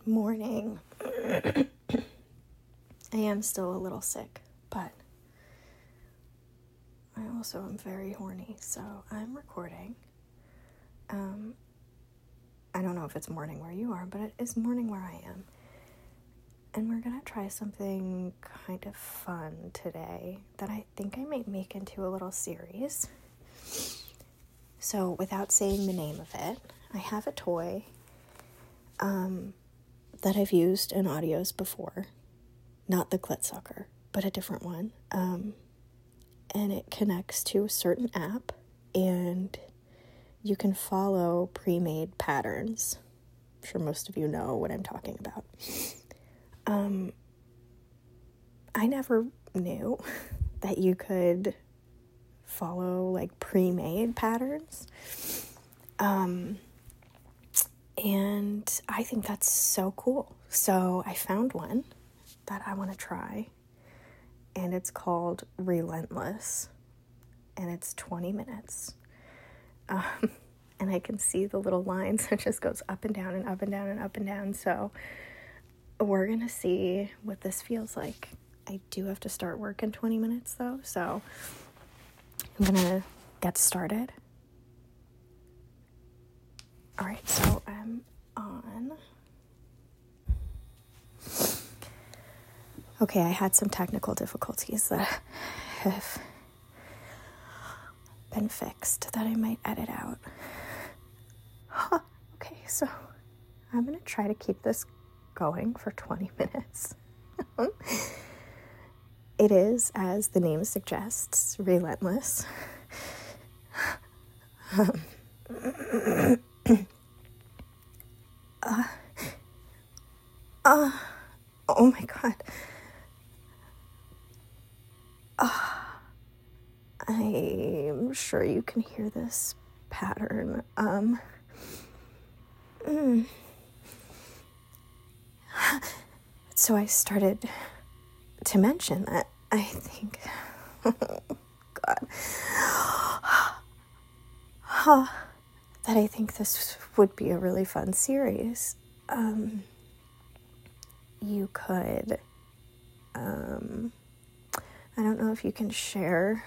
morning. I am still a little sick, but I also am very horny, so I'm recording. I don't know if it's morning where you are, but it is morning where I am. And we're going to try something kind of fun today that I think I might make into a little series. So without saying the name of it, I have a toy that I've used in audios before. Not the clit sucker, but a different one. And it connects to a certain app, and you can follow pre-made patterns. I'm sure most of you know what I'm talking about. I never knew that you could follow like pre-made patterns. And I think that's so cool. So I found one that I want to try, and it's called Relentless, and it's 20 minutes. And I can see the little lines. It just goes up and down and up and down and up and down. So we're going to see what this feels like. I do have to start work in 20 minutes though. So I'm going to get started. All right. So I'm on. Okay. I had some technical difficulties that have been fixed that I might edit out. Okay, so I'm going to try to keep this going for 20 minutes. It is, as the name suggests, relentless. Oh my God. I'm sure you can hear this pattern. So I started to mention that I think, God, that I think this would be a really fun series. You could, I don't know if you can share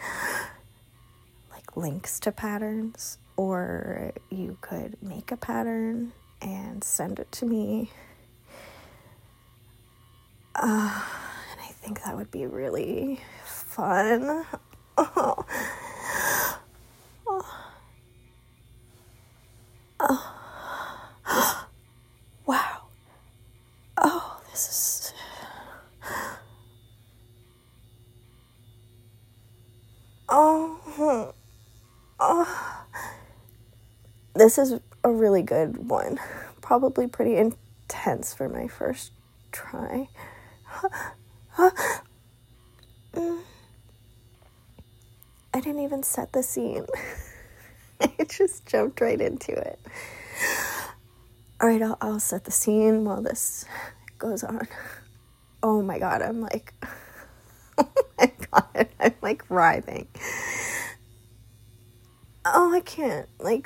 like links to patterns, or you could make a pattern and send it to me. And I think that would be really fun. Wow. Oh, this is... This is a really good one. Probably pretty intense for my first try. I didn't even set the scene. I just jumped right into it. All right, I'll set the scene while this goes on. Oh my God, I'm like, writhing. Oh, I can't, like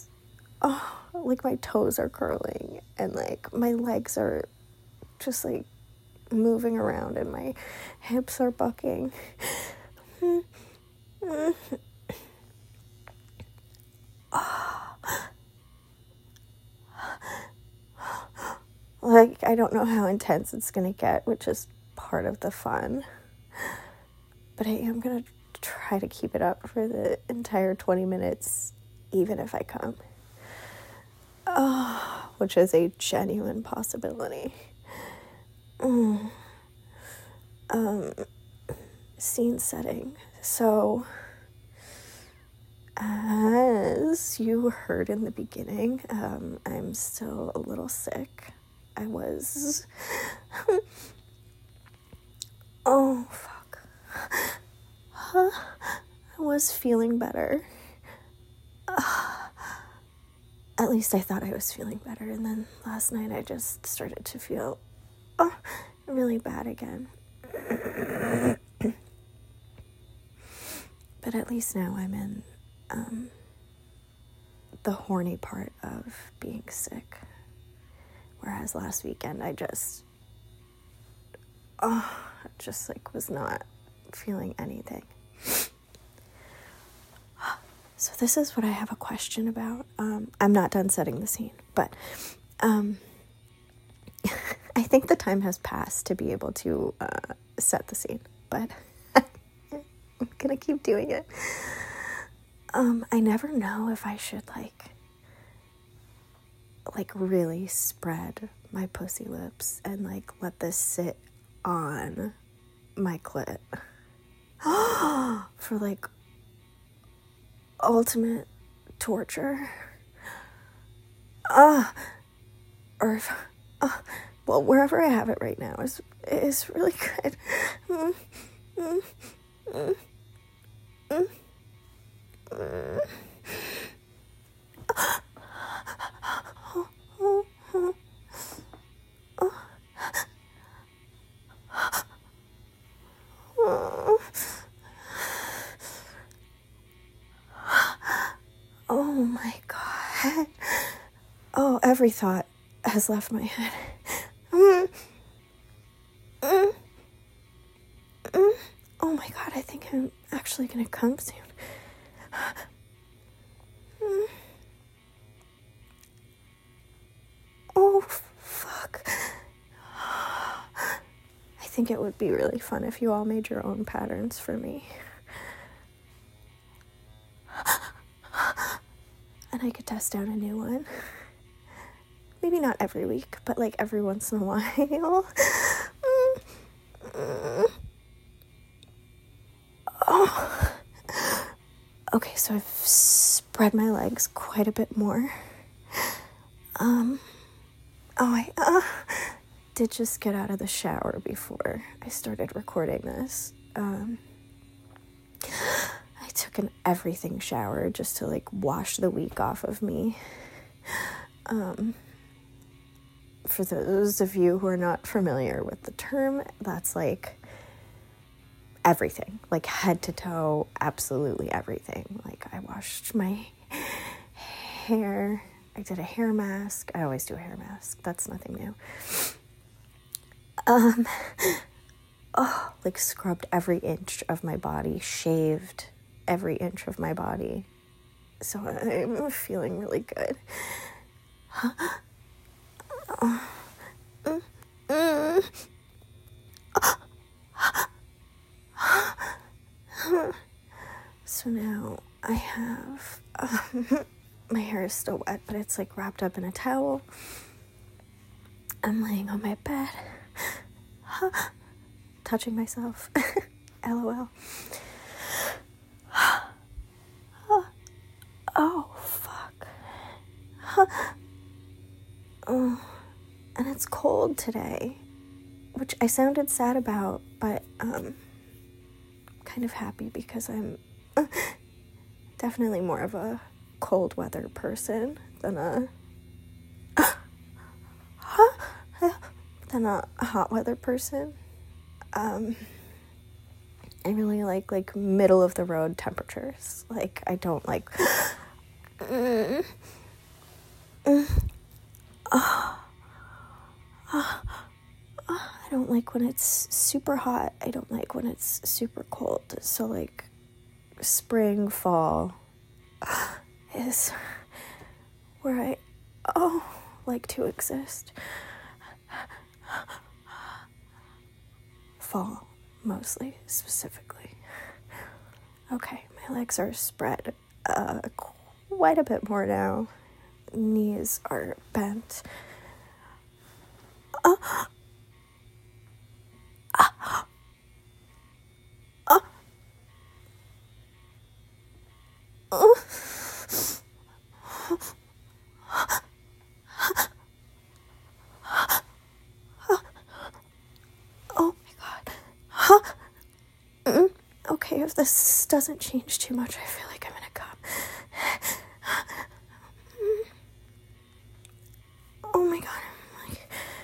my toes are curling, and like my legs are just like moving around, and my hips are bucking. Like, I don't know how intense it's gonna get, which is part of the fun, but I am gonna try to keep it up for the entire 20 minutes, even if I come. Which is a genuine possibility. Scene setting. So, as you heard in the beginning, I'm still a little sick. I was... Oh, fuck. I was feeling better. At least I thought I was feeling better, and then last night I just started to feel really bad again. But at least now I'm in the horny part of being sick, where whereas last weekend I just like was not feeling anything. So this is what I have a question about. I'm not done setting the scene, but I think the time has passed to be able to set the scene, but I'm gonna keep doing it. I never know if I should like really spread my pussy lips and like let this sit on my clit for like ultimate torture. Or if, well, wherever I have it right now is really good. Oh my God. Oh, every thought has left my head. Oh my God, I think I'm actually gonna come soon. Oh, fuck. I think it would be really fun if you all made your own patterns for me. And I could test out a new one. Maybe not every week, but like every once in a while. Oh. Okay, so I've spread my legs quite a bit more. I did just get out of the shower before I started recording this. I took an everything shower just to like wash the week off of me. For those of you who are not familiar with the term, that's like everything, like head to toe, absolutely everything. Like I washed my hair, I did a hair mask. I always do a hair mask. That's nothing new. Like scrubbed every inch of my body, shaved every inch of my body. So I'm feeling really good. So now I have, my hair is still wet, but it's like wrapped up in a towel. I'm laying on my bed, touching myself, LOL. Oh, fuck. And it's cold today, which I sounded sad about, but kind of happy because I'm definitely more of a cold weather person than a hot weather person. I really like middle of the road temperatures. Like I don't like I don't like when it's super hot. I don't like when it's super cold. So like spring, fall is where I like to exist. Fall, mostly, specifically. Okay, my legs are spread quite a bit more now. Knees are bent. Oh my God. Okay, if this doesn't change too much, I feel like I'm gonna come. Oh my God, I'm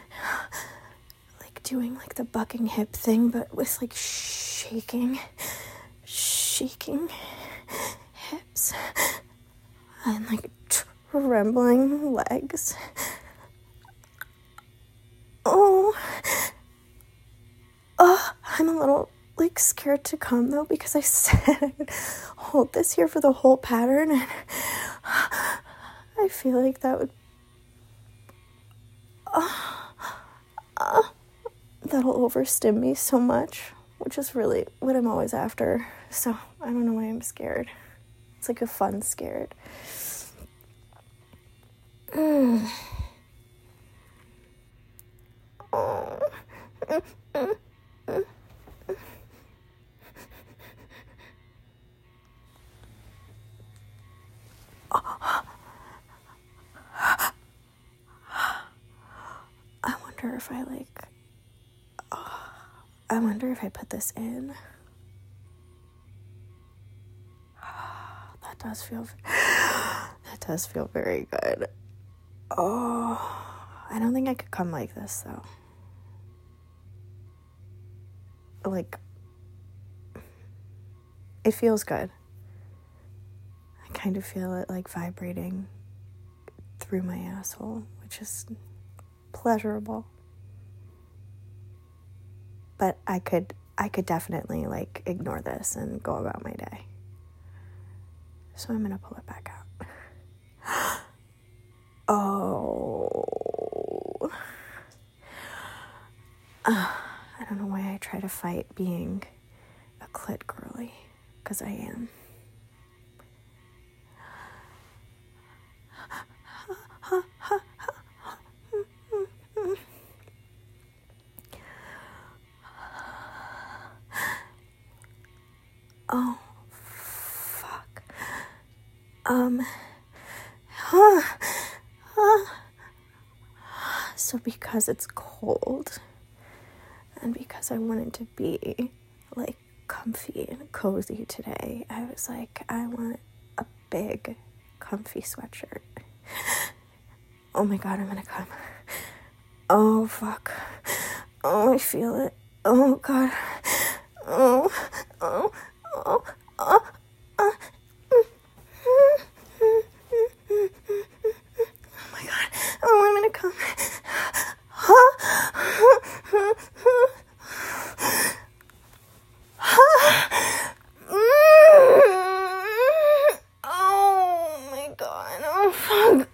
like doing like the bucking hip thing, but with like shaking hips and like trembling legs. a little, like, scared to come, though, because I said I would hold this here for the whole pattern, and I feel like that would, that'll overstim me so much, which is really what I'm always after. So I don't know why I'm scared. It's like a fun scared. I wonder if I put this in. That does feel very good. Oh, I don't think I could come like this, though. Like, it feels good. I kind of feel it, like, vibrating through my asshole, which is pleasurable. But I could definitely, like, ignore this and go about my day. So I'm gonna pull it back out. Oh. I don't know why I try to fight being a clit girly, because I am. Oh, fuck. So because it's cold, and because I wanted to be, like, comfy and cozy today, I was like, I want a big, comfy sweatshirt. Oh my god, I'm gonna come. Oh, fuck. Oh, I feel it. Oh, god. Oh, oh, oh, oh, oh. Oh my god. Oh, I'm gonna come. Oh my god. Oh, fuck.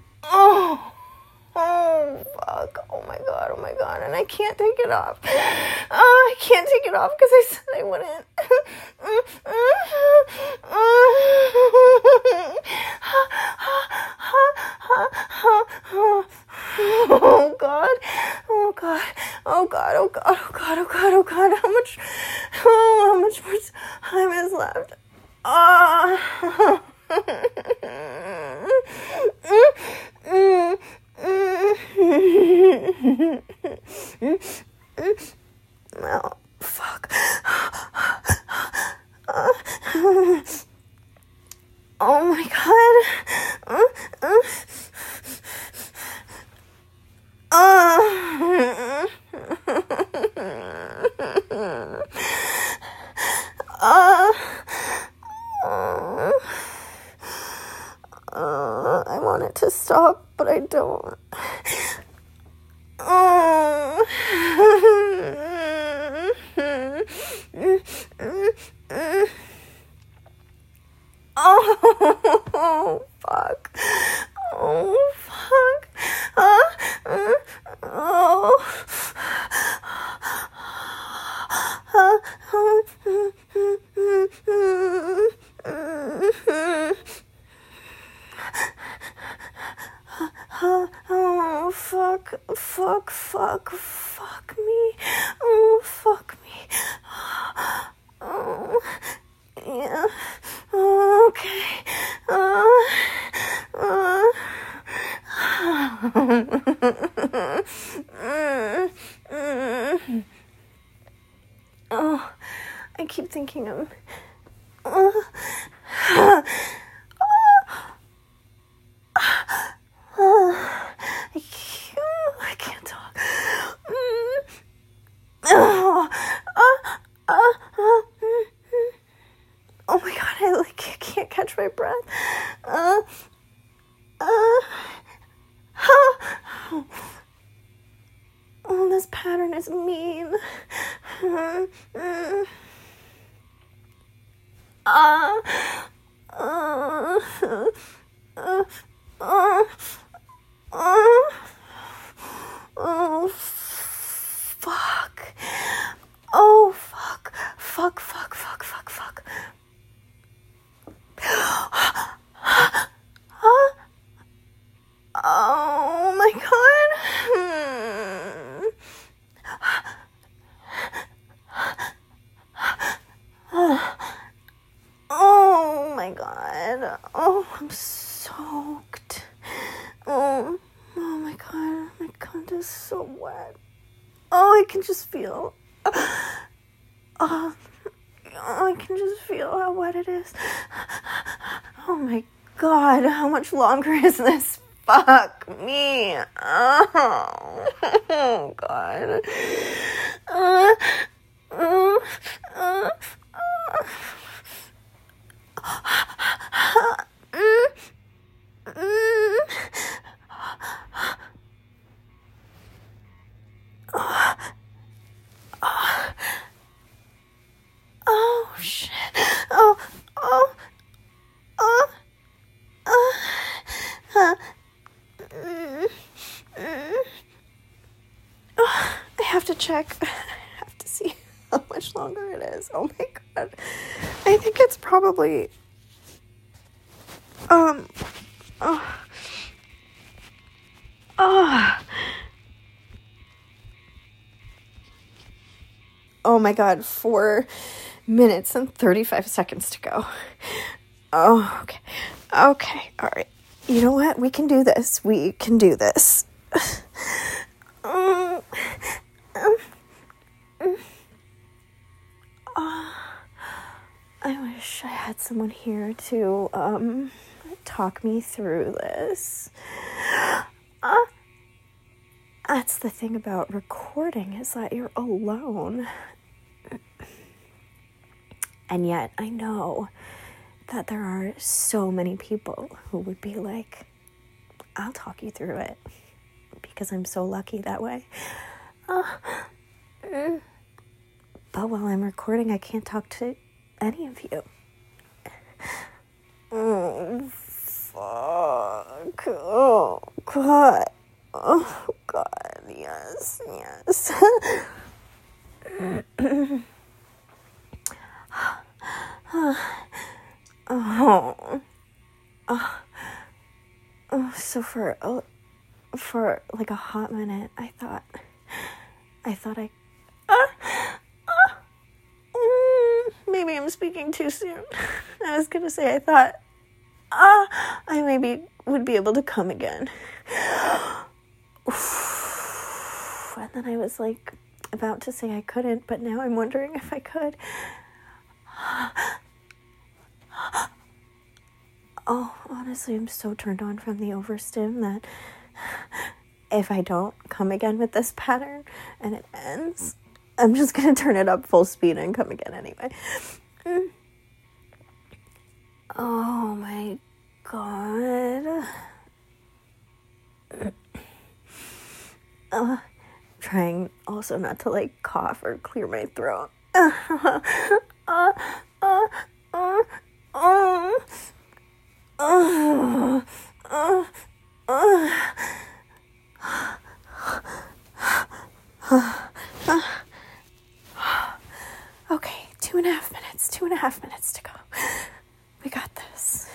Oh, fuck. Oh my god. Oh my god. And I can't take it off. Oh, I can't take it off because I said I wouldn't. Oh god. Oh god. Oh god. Oh god. Oh god. Oh god. Oh god. How much more time is left? Oh, fuck. Oh my god. I want it to stop, but I don't. Oh, fuck. Oh, fuck. Oh, fuck, fuck, fuck, fuck me. Oh, fuck me. Oh, yeah. Okay. Oh, I keep thinking of. I can't talk. Oh my god, I can't catch my breath. Oh, this pattern is mean. Oh, fuck. Oh, fuck. Fuck, fuck, fuck, fuck, fuck. Oh, my God. Oh, my God. Oh, I'm soaked. Oh my God. My cunt is so wet. Oh, I can just feel. I can just feel how wet it is. Oh my God, how much longer is this? Fuck me. Oh God. Oh shit. I have to check. I have to see how much longer it is. Oh my God. I think it's probably oh my God, 4 minutes and 35 seconds to go. Oh, okay. Okay, all right. You know what? We can do this. We can do this. I wish I had someone here to talk me through this. That's the thing about recording, is that you're alone. And yet I know that there are so many people who would be like, I'll talk you through it, because I'm so lucky that way. But while I'm recording, I can't talk to any of you. Oh, fuck. Oh, God. Oh, God. Yes, yes. So for like a hot minute, I thought maybe I'm speaking too soon. I was gonna say I thought I maybe would be able to come again. And then I was like about to say I couldn't, but now I'm wondering if I could. Oh, honestly, I'm so turned on from the overstim that if I don't come again with this pattern and it ends, I'm just going to turn it up full speed and come again anyway. Oh my God. Trying also not to like cough or clear my throat. Okay, 2.5 minutes to go. We got this.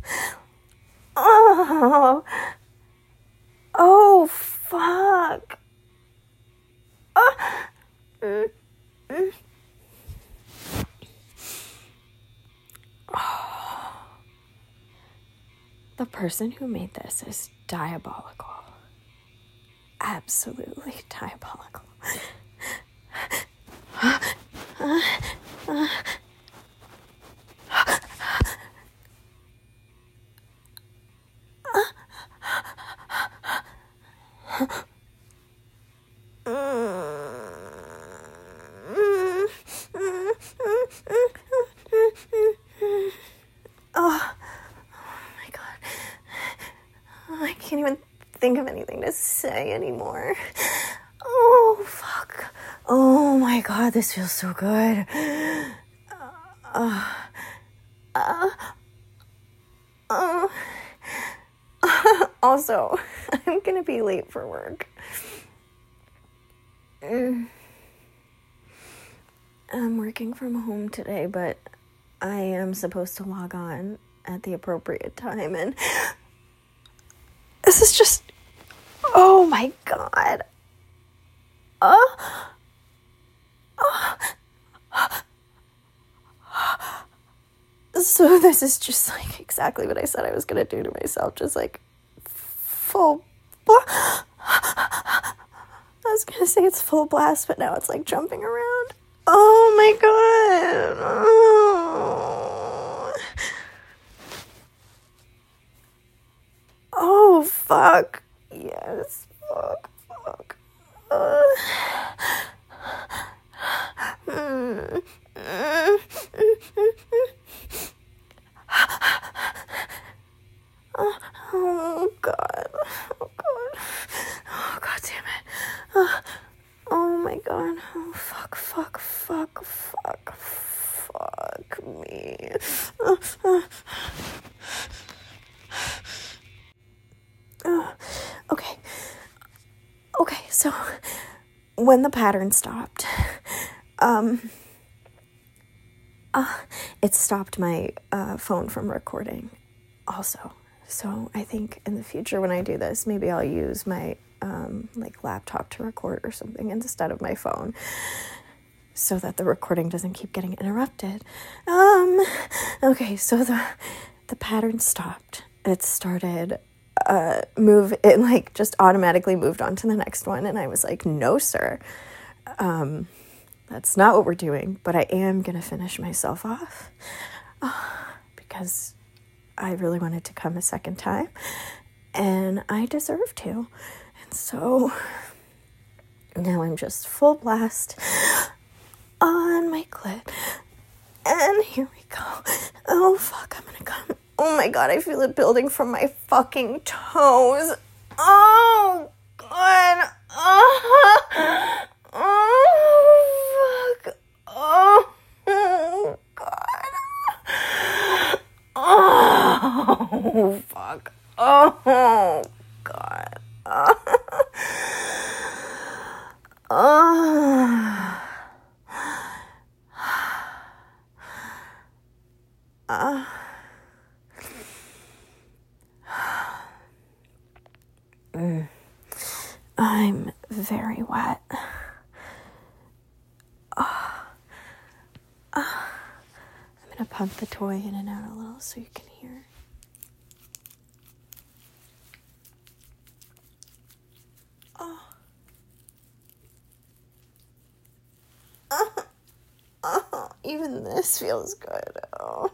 Oh, fuck. The person who made this is diabolical. Absolutely diabolical. I can't even think of anything to say anymore. Oh, fuck. Oh my God, this feels so good. Also, I'm gonna be late for work. I'm working from home today, but I am supposed to log on at the appropriate time, and this is just, oh my God. So this is just like exactly what I said I was gonna do to myself, just like full I was gonna say it's full blast, but now it's like jumping around. Oh my God. Oh fuck. Yes. Fuck. Oh God. Oh God. Oh God damn it. Oh my God. Oh fuck me. Okay, so when the pattern stopped, it stopped my phone from recording also. So I think in the future when I do this, maybe I'll use my like laptop to record or something instead of my phone, so that the recording doesn't keep getting interrupted. Okay, so the pattern stopped. It started it like just automatically moved on to the next one, and I was like, no sir, that's not what we're doing, but I am gonna finish myself off because I really wanted to come a second time and I deserve to. And so now I'm just full blast on my clit, and here we go. Oh fuck, I'm gonna come. Oh my God, I feel it building from my fucking toes. Oh God. Oh fuck. Oh God. Oh fuck. Oh God. I'm very wet. I'm gonna pump the toy in and out a little so you can hear. Even this feels good. Oh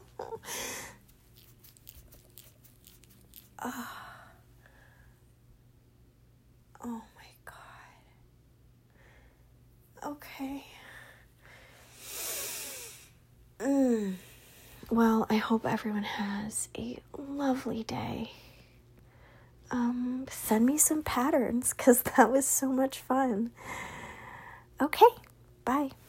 my God. Okay. Well, I hope everyone has a lovely day. Send me some patterns, because that was so much fun. Okay, bye.